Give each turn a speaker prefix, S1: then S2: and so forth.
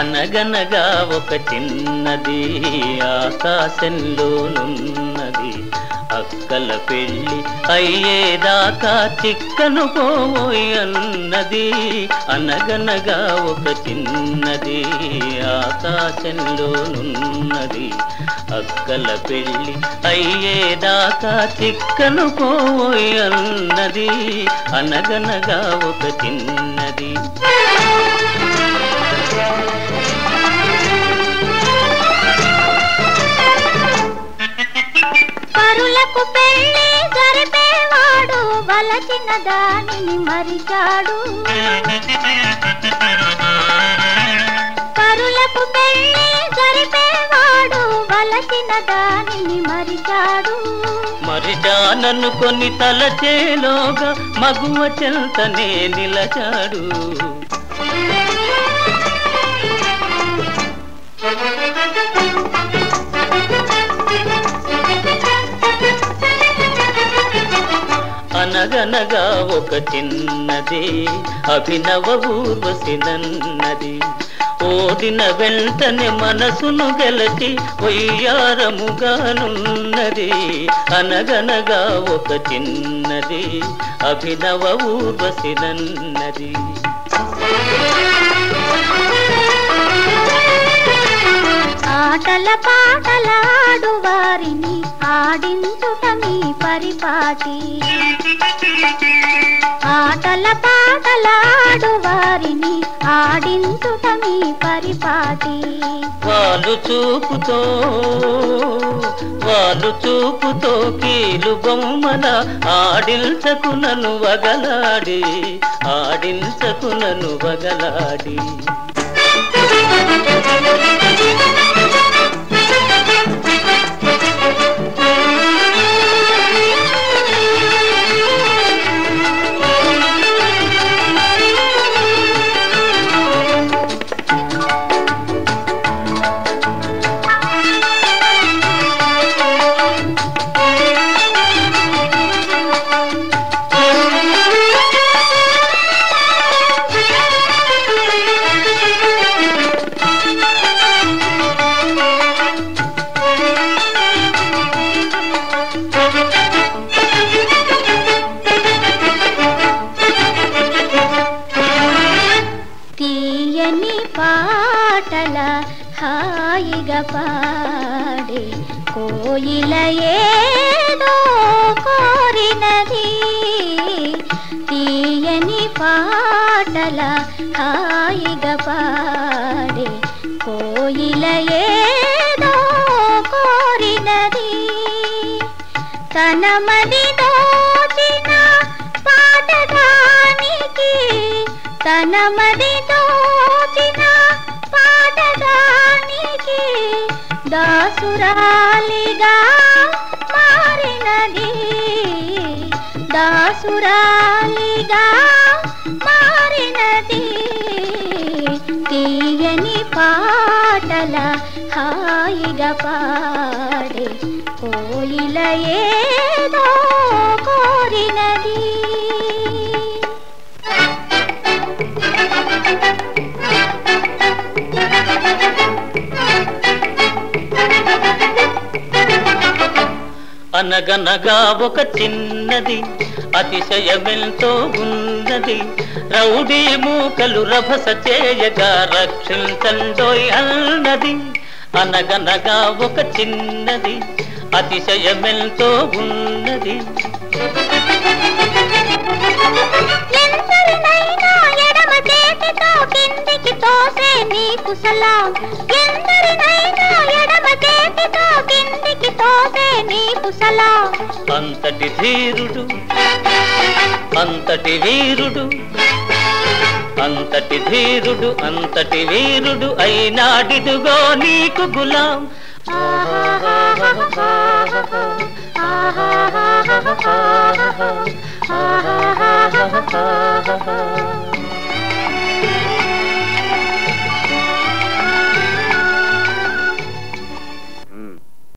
S1: అనగనగా ఒక చిన్నది ఆకాశంలోనున్నది, అక్కల పెళ్ళి అయ్యేదాకా చిక్కను పోయి అన్నది. అనగనగా ఒక చిన్నది ఆకాశంలోనున్నది, అక్కల పెళ్ళి అయ్యేదాకా చిక్కను పోయి అన్నది. అనగనగా ఒక చిన్నది.
S2: పరులకు పెళ్ళి జరిపేవాడు వలచిన దానిని మరిచాడు. పరులకు పెళ్ళి జరిపేవాడు వలచిన దానిని మరిచాడు.
S1: మరిచాననుకొని తలచేలోగా మగువ చెంతనే నిలచాడు. అనగనగా ఒక చిన్నది అభినవ ఊర్వశినన్నది, ఓడిన వెంటనే మనసును గెలచి వయ్యారముగానున్నది. అనగనగా ఒక చిన్నది అభినవ ఊర్వశినన్నది.
S2: ఆటల పాటలాడు వారిని ఆడించుట మీ పరిపాటి. ఆటల పాటలాడు వారిని ఆడించుట మీ పరిపాటి.
S1: వాళ్ళు చూపుతో కీలు బొమ్మల ఆడించకునను వగలాడి, ఆడించకునను వగలాడి.
S2: తీయని పాటల హాయిగా పాడే కోయిల ఏదో కోరినది. తీయని పాటల హాయిగా పాడే కోయిల ఏదో కోరినది. తన మది దోచిన పాటగానికి, తన మది దోచిన పాటగానికి దాసురాలిగా మారినది. దాసురాలిగా మారినది. తీయని పాటల హాయిగా పాడే కోయిల ఏదో కోరినది.
S1: అనగనగా ఒక చిన్నది అతిశయమెంతో ఉన్నది, రౌడీ మూకలు రభస చేయగా రక్షించండోయ్ అన్నది. అనగనగా ఒక చిన్నది అతిశయమెంతో ఉన్నది.
S2: ఎందరినైనా ఎడమ చేతితో కిందికి తోసే నీకు సలాం. ఎందరినైనా ఎడమ చేతితో కిందికి తోసే నీకు సలాం.
S1: అంతటి ధీరుడు, అంతటి వీరుడు, అంతటి ధీరుడు, అంతటి వీరుడు అయినాడిదుగో నీకు గులాం.